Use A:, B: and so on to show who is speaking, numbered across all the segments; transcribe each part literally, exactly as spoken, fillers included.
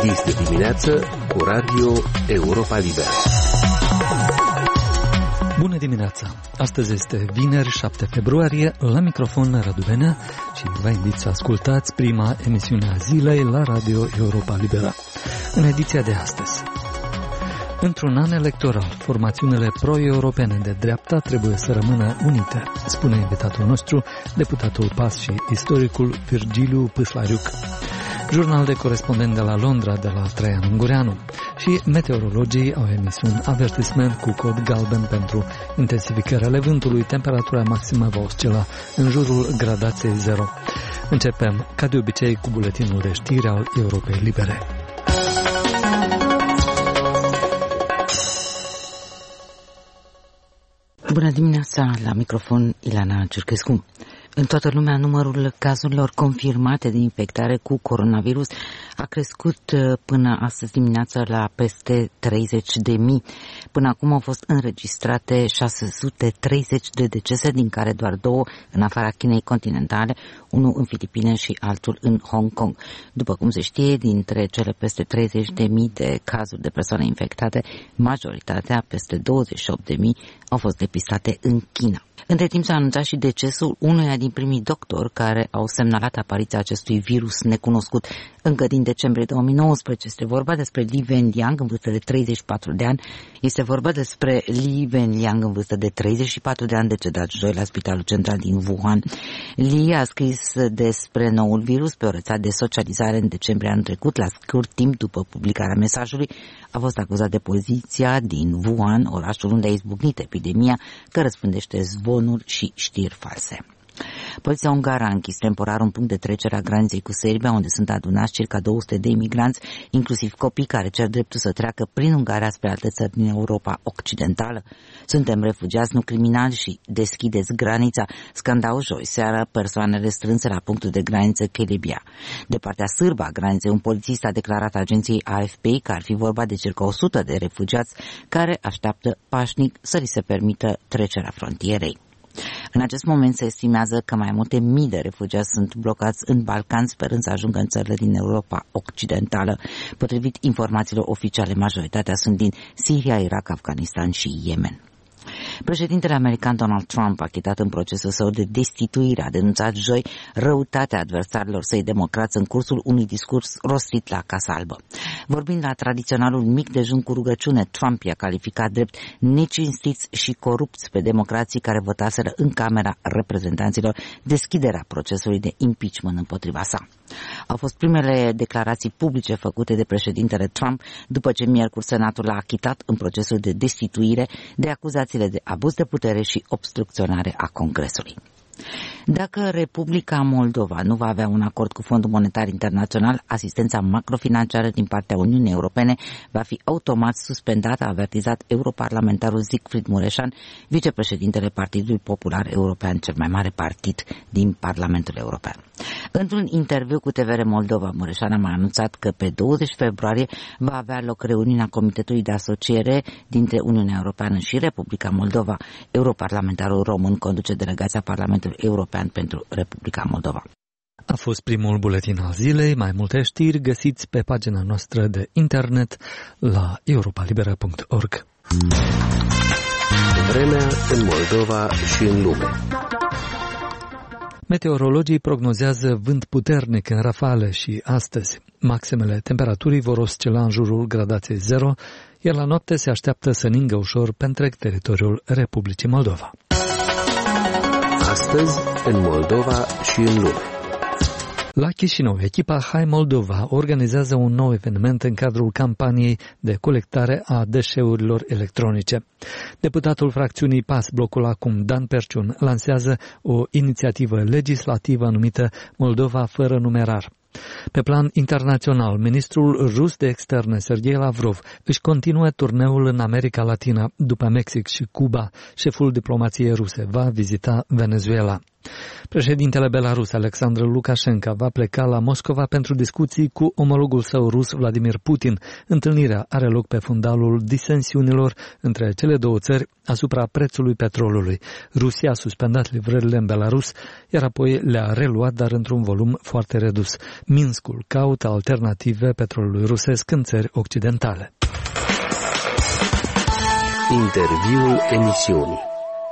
A: Este dimineață cu Radio Europa Liberă.
B: Bună dimineața! Astăzi este vineri, șapte februarie, la microfon Radu Benea și vă invit să ascultați prima emisiune a zilei la Radio Europa Liberă. În ediția de astăzi, într-un an electoral, formațiunile pro-europene de dreapta trebuie să rămână unite, spune invitatul nostru, deputatul P A S și istoricul Virgiliu Pâslariuc. Jurnal de corespondent de la Londra de la Traian Ungureanu și meteorologii au emis un avertisment cu cod galben pentru intensificarea vântului. Temperatura maximă va oscila în jurul gradației zero. Începem, ca de obicei, cu buletinul de știri al Europei Libere.
C: Bună dimineața, la microfon Ilana Ciurchescu. În toată lumea, numărul cazurilor confirmate de infectare cu coronavirus a crescut până astăzi dimineața la peste treizeci de mii. Până acum au fost înregistrate șase sute treizeci de decese, din care doar două în afara Chinei continentale, unul în Filipine și altul în Hong Kong. După cum se știe, dintre cele peste treizeci de mii de cazuri de persoane infectate, majoritatea, peste douăzeci și opt de mii, au fost depistate în China. Între timp s-a anunțat și decesul unuia din primii doctori care au semnalat apariția acestui virus necunoscut încă din decembrie două mii nouăsprezece. Este vorba despre Li Wenliang, în vârstă de treizeci și patru de ani. Este vorba despre Li Wenliang, în vârstă de treizeci și patru de ani, decedat joi la Spitalul Central din Wuhan. Li a scris despre noul virus pe o rețea de socializare în decembrie anul trecut. La scurt timp după publicarea mesajului, a fost acuzat de poziția din Wuhan, orașul unde a izbucnit epidemia, că răspândește zvonuri și știri false. Poliția ungară a închis temporar un punct de trecere a graniței cu Serbia, unde sunt adunați circa două sute de imigranți, inclusiv copii care cer dreptul să treacă prin Ungaria spre alte țări din Europa Occidentală. Suntem refugiați, nu criminali, și deschideți granița, scandau joi seara persoanele strânse la punctul de graniță Kelebia. De partea sârbă a graniței, un polițist a declarat agenției A F P că ar fi vorba de circa o sută de refugiați care așteaptă pașnic să li se permită trecerea frontierei. În acest moment se estimează că mai multe mii de refugiați sunt blocați în Balcan, sperând să ajungă în țările din Europa Occidentală. Potrivit informațiilor oficiale, majoritatea sunt din Siria, Irak, Afganistan și Yemen. Președintele american Donald Trump, achitat în procesul său de destituire, a denunțat joi răutatea adversarilor săi democrați în cursul unui discurs rostit la Casa Albă. Vorbind la tradiționalul mic dejun cu rugăciune, Trump i-a calificat drept necinstiți și corupți pe democrații care votaseră în Camera Reprezentanților deschiderea procesului de impeachment împotriva sa. Au fost primele declarații publice făcute de președintele Trump după ce miercuri Senatul l-a achitat în procesul de destituire de acuzațiile de abuz de putere și obstrucționare a Congresului. Dacă Republica Moldova nu va avea un acord cu Fondul Monetar Internațional, asistența macrofinanciară din partea Uniunii Europene va fi automat suspendată, a avertizat europarlamentarul Siegfried Mureșan, vicepreședintele Partidului Popular European, cel mai mare partid din Parlamentul European. Într-un interviu cu T V R Moldova, Mureșan a mai anunțat că pe douăzeci februarie va avea loc reuniunea Comitetului de Asociere dintre Uniunea Europeană și Republica Moldova. Europarlamentarul român conduce delegația Parlamentului European pentru Republica Moldova.
B: A fost primul buletin al zilei. Mai multe știri găsiți pe pagina noastră de internet la europa libera punct org.
A: Vremea în Moldova și în lume.
B: Meteorologii prognozează vânt puternic în rafale și astăzi. Maximele temperaturii vor oscila în jurul gradației zero, iar la noapte se așteaptă să ningă ușor pe întreg teritoriul Republicii Moldova.
A: Astăzi, în Moldova și în lume.
B: La Chișinău, echipa Hai Moldova organizează un nou eveniment în cadrul campaniei de colectare a deșeurilor electronice. Deputatul fracțiunii P A S, blocul acum, Dan Perciun, lansează o inițiativă legislativă numită Moldova fără numerar. Pe plan internațional, ministrul rus de externe, Sergei Lavrov, își continuă turneul în America Latină. După Mexic și Cuba, șeful diplomației ruse va vizita Venezuela. Președintele Belarus, Alexandru Lukashenko, va pleca la Moscova pentru discuții cu omologul său rus, Vladimir Putin. Întâlnirea are loc pe fundalul disensiunilor între cele două țări asupra prețului petrolului. Rusia a suspendat livrările în Belarus, iar apoi le-a reluat, dar într-un volum foarte redus. Minskul caută alternative petrolului rusesc în țări occidentale.
A: Interviul emisiunii.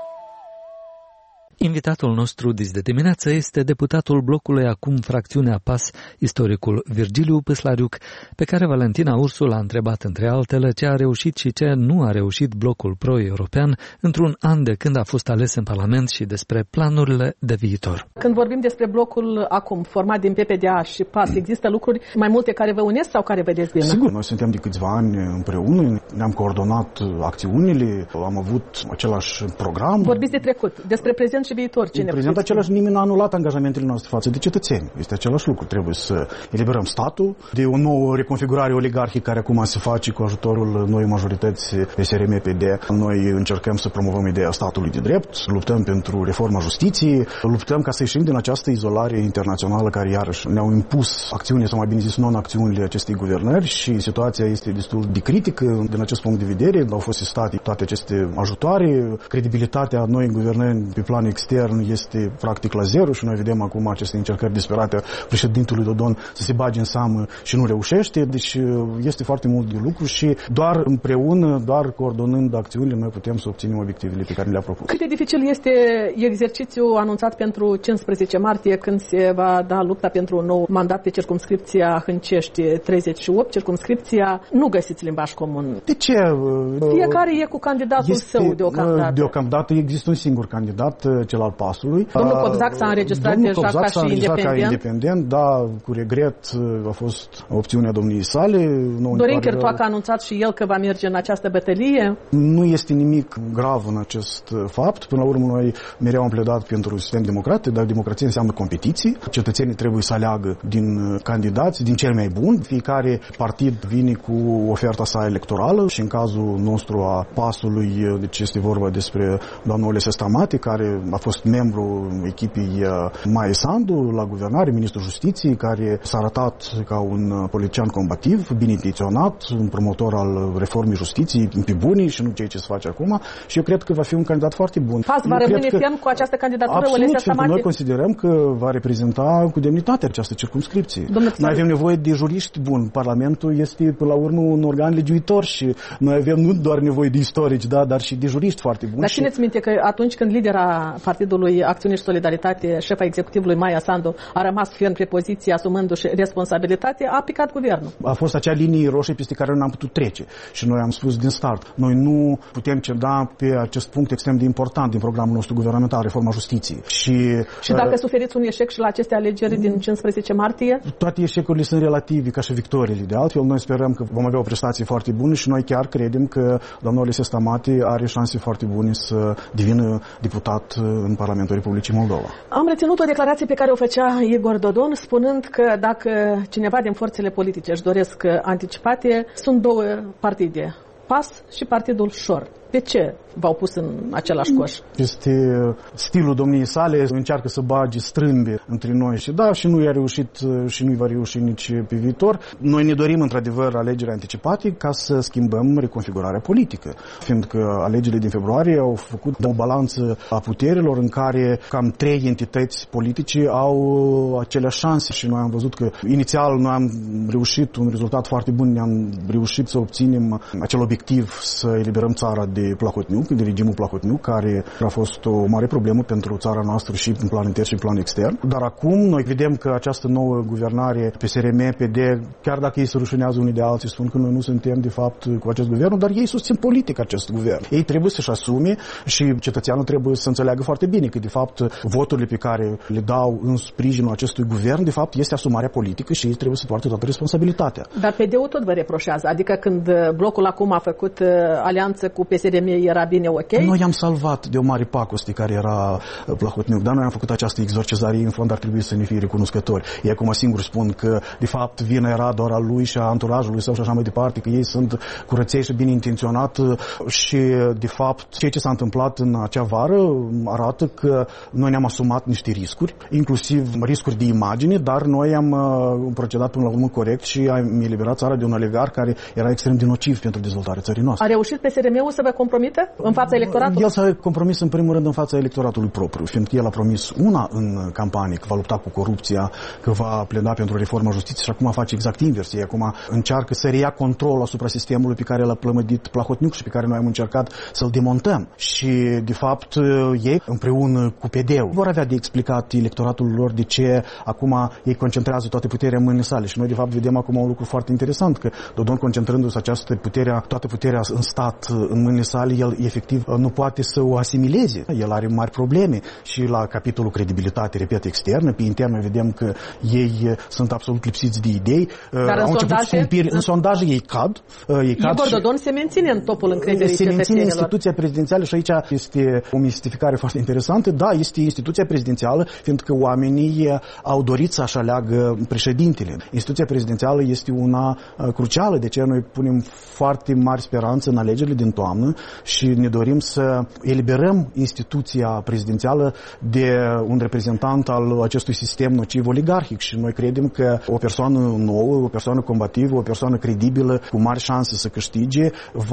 B: Invitatul nostru de dimineață este deputatul blocului acum fracțiunea P A S, istoricul Virgiliu Păslariuc, pe care Valentina Ursu l-a întrebat între altele ce a reușit și ce nu a reușit blocul pro-european într-un an de când a fost ales în Parlament și despre planurile de viitor.
D: Când vorbim despre blocul acum format din P P D A și P A S, există lucruri mai multe care vă unesc sau care vedeți bine?
E: Sigur, noi suntem de câțiva ani împreună, ne-am coordonat acțiunile, am avut același program.
D: Vorbiți de trecut, despre prezent și viitor. Ce
E: prezent același, nimeni n-a anulat angajamentele noastre față de cetățeni. Este același lucru. Trebuie să eliberăm statul de o nouă reconfigurare oligarhică care acum se face cu ajutorul noi majorități P S R M P D. Noi încercăm să promovăm ideea statului de drept, luptăm pentru reforma justiției, luptăm ca să ieșim din această izolare internațională care iarăși ne-au impus acțiunile, sau mai bine zis non-acțiunile acestei guvernări și situația este destul de critică din acest punct de vedere. Au fost sistate toate aceste ajutoare, credibilitatea noi guvernări pe plan extern este practic la zero și noi vedem acum aceste încercări disperate președintelui Dodon să se bage în seamă și nu reușește, deci este foarte mult de lucru și doar împreună, doar coordonând acțiunile, noi putem să obținem obiectivele pe care le-a propus.
D: Cât de dificil este exercițiul anunțat pentru cincisprezece martie, când se va da lupta pentru un nou mandat pe circumscripția Hâncești treizeci și opt, circumscripția, nu găsiți limbaj comun.
E: De ce?
D: Fiecare e cu candidatul este, său deocamdată.
E: Deocamdată există un singur candidat, cel al P A S-ului.
D: Domnul Cobzac s-a înregistrat deja ca și independent.
E: Ca independent, da, cu regret a fost opțiunea domniei sale.
D: Dorin Chertoacă a anunțat și el că va merge în această bătălie.
E: Nu este nimic grav în acest fapt. Până la urmă, noi mereu am pledat pentru un sistem democratic, dar democrație înseamnă competiții. Cetățenii trebuie să aleagă din candidați, din cel mai buni. Fiecare partid vine cu oferta sa electorală și în cazul nostru a P A S-ului, deci este vorba despre doamna Olesya Stamati, care a fost membru echipii Maia Sandu la guvernare, ministrul justiției, care s-a arătat ca un politician combativ, bine intenționat, un promotor al reformei justiției pe bunii și nu ceea ce se face acum și eu cred că va fi un candidat foarte bun.
D: P A S va rămâne ferm cu această candidatură?
E: Absolut, pentru noi considerăm că va reprezenta cu demnitate această circumscripție. Noi avem nevoie de juriști buni. Parlamentul este, până la urmă, un organ legiuitor și noi avem nu doar nevoie de istorici, da, dar și de juriști foarte buni.
D: Dar țineți minte că atunci când lidera Partidului Acțiune și Solidaritate, șefa executivului Maia Sandu, a rămas ferm pe poziție, asumându-și responsabilitate, a picat guvernul.
E: A fost acea linie roșie peste care nu am putut trece și noi am spus din start, noi nu putem ceda pe acest punct extrem de important din programul nostru guvernamental, reforma justiției. Și,
D: și dacă uh, suferiți un eșec și la aceste alegeri din cincisprezece martie?
E: Toate eșecurile sunt relative ca și victoriile. De altfel, noi sperăm că vom avea o prestație foarte bună și noi chiar credem că doamna Olesya Stamati are șanse foarte bune să devină deputat în Parlamentul Republicii Moldova.
D: Am reținut o declarație pe care o făcea Igor Dodon, spunând că dacă cineva din forțele politice își doresc anticipate, sunt două partide, P A S și Partidul Șor. De ce v-au pus în același coș?
E: Este stilul domniei sale, încearcă să bage strâmbe între noi și da, și nu i-a reușit și nu-i va reuși nici pe viitor. Noi ne dorim într-adevăr alegeri anticipate ca să schimbăm reconfigurarea politică, fiindcă alegerile din februarie au făcut o balanță a puterilor în care cam trei entități politice au aceleași șanse și noi am văzut că inițial noi am reușit un rezultat foarte bun, ne-am reușit să obținem acel obiectiv să eliberăm țara de Plahotniuc, de regimul Plahotniuc, care a fost o mare problemă pentru țara noastră și în plan intern și în plan extern. Dar acum noi vedem că această nouă guvernare P S R M P D, chiar dacă ei se rușinează unii de alții, spun că noi nu suntem de fapt cu acest guvern, dar ei susțin politic acest guvern. Ei trebuie să-și asume și cetățeanul trebuie să înțeleagă foarte bine că de fapt voturile pe care le dau în sprijinul acestui guvern, de fapt este asumarea politică și ei trebuie să poartă toată responsabilitatea.
D: Dar P D-ul tot vă reproșează, adică când blocul acum a făcut alianță cu P S R părerea mea era bine ok.
E: Noi am salvat de o mare pacoste care era Plahotniuc, dar noi am făcut această exorcizare, în fond ar trebui să ne fie recunoscători. Ei acum singur spun că de fapt vina era doar a lui și a anturajului său și așa mai departe, că ei sunt curăței și bine intenționat și de fapt ceea ce s-a întâmplat în acea vară arată că noi ne-am asumat niște riscuri, inclusiv riscuri de imagine, dar noi am procedat până la urmă corect și am eliberat țara de un oligar care era extrem de nociv pentru dezvoltarea țării noastre.
D: A reușit P S R M-ul să vă compromite în fața electoratului?
E: El s-a compromis în primul rând în fața electoratului propriu, fiindcă el a promis una în campanie, că va lupta cu corupția, că va pleda pentru reforma justiției și acum face exact invers. Ei acum încearcă să reia controlul asupra sistemului pe care l-a plămădit Plahotniuc și pe care noi am încercat să-l demontăm. Și de fapt ei împreună cu P D-ul vor avea de explicat electoratul lor de ce acum ei concentrează toată puterea în mâinile sale. Și noi de fapt vedem acum un lucru foarte interesant, că Dodon concentrându-se această putere, toată puterea în stat în mâinile sale, el efectiv nu poate să o asimileze. El are mari probleme și la capitolul credibilitate, repet, externă, pe internă vedem că ei sunt absolut lipsiți de idei.
D: Dar
E: Au
D: în sondaje,
E: scumpiri, în sondaje ei cad. Ei cad
D: Igor Dodon se menține în topul încrederii
E: se menține
D: cetățenilor.
E: instituția prezidențială și aici este o mistificare foarte interesantă. Da, este instituția prezidențială, fiindcă oamenii au dorit să-și aleagă președintele. Instituția prezidențială este una crucială, de ce noi punem foarte mari speranțe în alegerile din toamnă și ne dorim să eliberăm instituția prezidențială de un reprezentant al acestui sistem nociv oligarhic și noi credem că o persoană nouă, o persoană combativă, o persoană credibilă, cu mari șanse să câștige,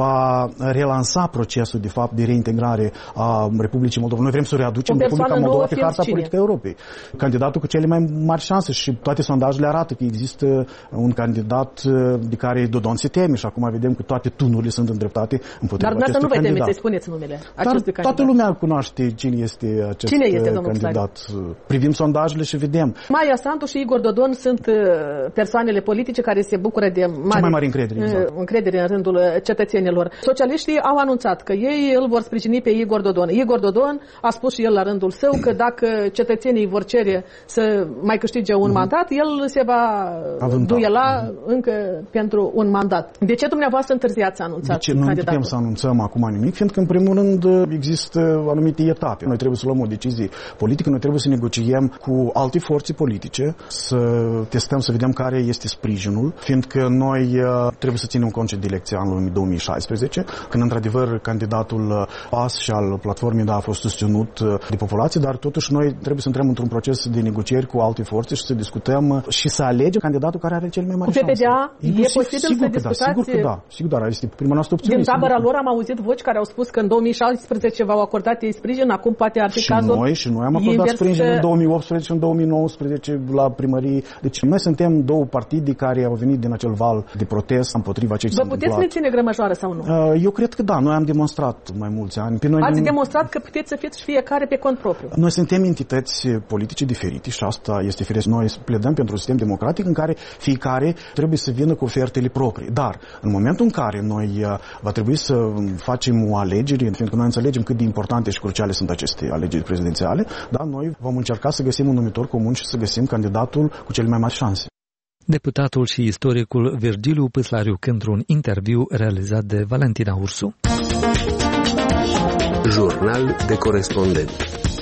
E: va relansa procesul de fapt de reintegrare a Republicii Moldova. Noi vrem să readucem Republica Moldova pe harta politică a Europei. Candidatul cu cele mai mari șanse și toate sondajele arată că există un candidat de care Dodon se teme și acum vedem că toate tunurile sunt îndreptate împotriva
D: acestui candidat. Dar
E: acestui
D: nu vă
E: candidat.
D: temeți să spuneți numele acestui
E: Dar
D: candidat.
E: toată lumea cunoaște cine este acest
D: cine este,
E: candidat. Privim sondajele și vedem.
D: Maia Sandu și Igor Dodon sunt persoanele politice care se bucură de mare,
E: cea mai mare încredere, exact.
D: încredere în rândul cetățenilor. Socialiștii au anunțat că ei îl vor sprijini pe Igor Dodon. Igor Dodon a spus și el la rândul său că dacă cetățenii vor cere să mai câștige un mm-hmm. mandat, el se va Avânta. duela mm-hmm. încă pentru un mandat. De ce dumneavoastră întârziați să anunțați
E: candidatul? De ce nu putem să anunțăm acum nimic? Fiindcă în primul rând există anumite etape. Noi trebuie să luăm o decizie politică, noi trebuie să negociem cu alte forțe politice, să testăm, să vedem care este sprijinul, fiindcă noi trebuie să ținem cont de elecția anului două mii șaisprezece, când într-adevăr candidatul P A S și al platformei da, a fost susținut de populație, dar totuși noi trebuie să intrăm într-un proces de negocieri cu alte forțe și să discutăm și să alegem candidatul care are cel mai mare șanse.
D: Cu P P D A e posibil
E: sigur
D: să
E: că
D: discutați?
E: Da, sigur că da, sigur, dar este prima noastră opțiune.
D: Din tabăra lor am auzit voci care au spus că în două mii șaisprezece v-au acordat ei sprijin, acum poate ar fi
E: și
D: cazul.
E: Noi, și noi am acordat sprijin în două mii optsprezece și în două mii nouăsprezece la primărie. Deci noi suntem două partide care au venit din acel val de protest împotriva ceea ce s-a întâmplat.
D: Vă puteți menține grămăjoară sau nu?
E: Eu cred că da, noi am demonstrat mai mulți ani. Pe noi
D: Ați
E: din...
D: demonstrat că puteți să fiți fiecare pe cont propriu.
E: Noi suntem entități politice diferite și asta este firesc. Noi pledăm pentru un sistem democratic în care fiecare trebuie să vină cu ofertele proprii. Dar în momentul în care noi va trebui să facem o alegere, fiindcă noi înțelegem cât de importante și cruciale sunt aceste alegeri prezidențiale, da, noi vom încerca să găsim un numitor comun și să găsim candidatul cu cele mai mari șanse.
B: Deputatul și istoricul Virgiliu Păslariuc într-un interviu realizat de Valentina Ursu.
A: Jurnal de corespondent.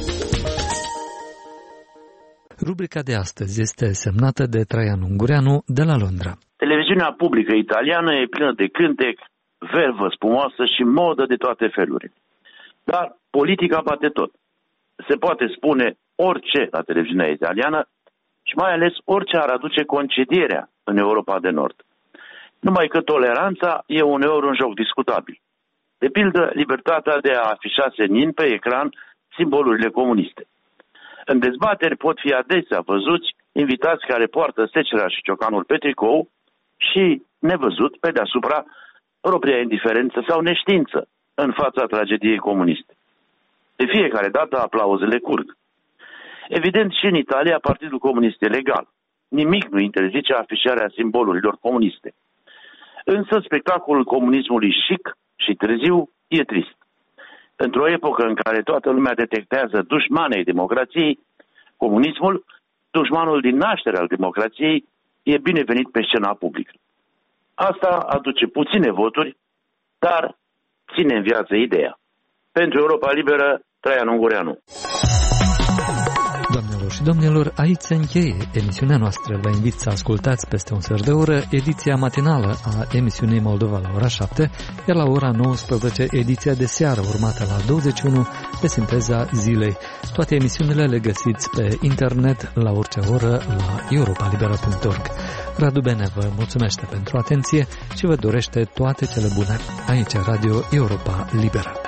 B: Rubrica de astăzi este semnată de Traian Ungureanu de la Londra.
F: Televiziunea publică italiană e plină de cântec, vervă spumoasă și modă de toate felurile. Dar politica bate tot. Se poate spune orice la televiziunea italiană și mai ales orice ar aduce concedierea în Europa de Nord. Numai că toleranța e uneori un joc discutabil. De pildă, libertatea de a afișa senin pe ecran simbolurile comuniste. În dezbateri pot fi adesea văzuți invitați care poartă secera și ciocanul pe tricou și, nevăzut, pe deasupra, propria indiferență sau neștiință în fața tragediei comuniste. De fiecare dată aplauzele curg. Evident, și în Italia Partidul Comunist e legal. Nimic nu interzice afișarea simbolurilor comuniste. Însă spectacolul comunismului chic și târziu e trist. Într-o epocă în care toată lumea detectează dușmanei democrației, comunismul, dușmanul din naștere al democrației, e binevenit pe scena publică. Asta aduce puține voturi, dar ține în viață ideea. Pentru Europa Liberă, Traian Ungureanu.
B: Doamnelor și domnilor, aici se încheie emisiunea noastră. Vă invit să ascultați peste un sfert de oră ediția matinală a emisiunii Moldova la ora șapte, iar la ora nouăsprezece ediția de seară urmată la douăzeci și unu de Sinteza Zilei. Toate emisiunile le găsiți pe internet la orice oră la europa libera punct org. Radu Bene vă mulțumește pentru atenție și vă dorește toate cele bune. Aici Radio Europa Liberă.